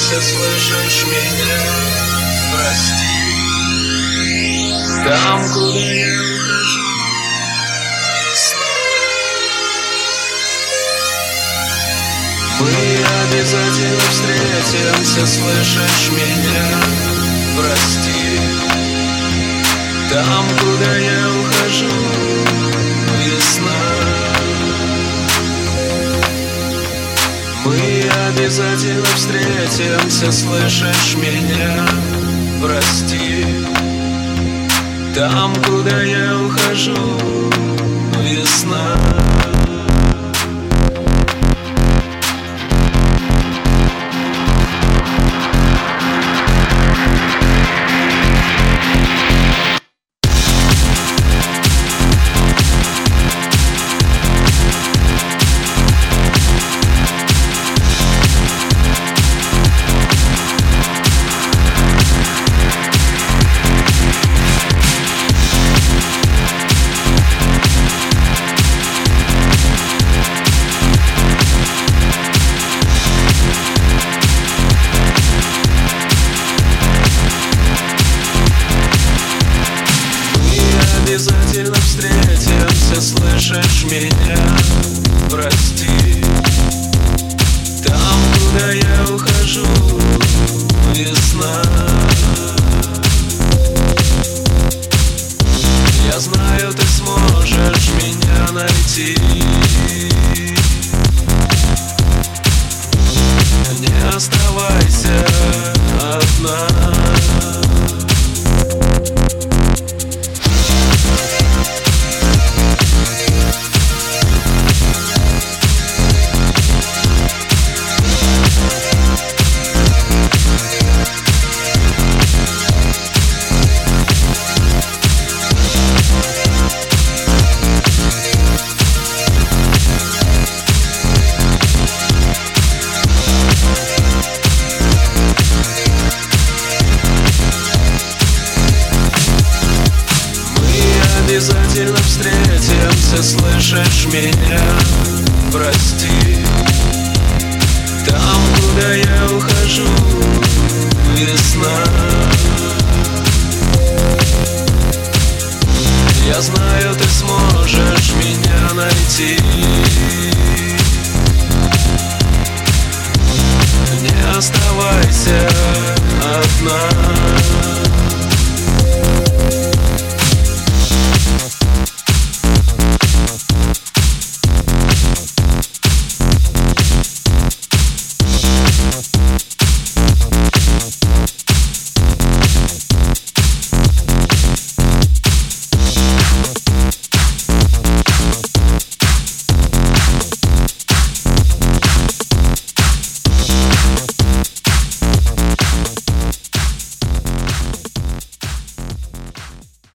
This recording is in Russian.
встретимся, слышишь меня? Прости. Там, куда я ухожу, мы обязательно встретимся, слышишь меня? Прости. Там, куда я ухожу, весна. Мы обязательно встретимся, слышишь меня? Прости. Там, куда я ухожу, весна. Обязательно встретимся, слышишь меня? Прости. Там, куда я ухожу, весна. Я знаю, ты сможешь меня найти. Не оставайся одна. Обязательно встретимся, слышишь меня? Прости. Там, куда я ухожу, весна.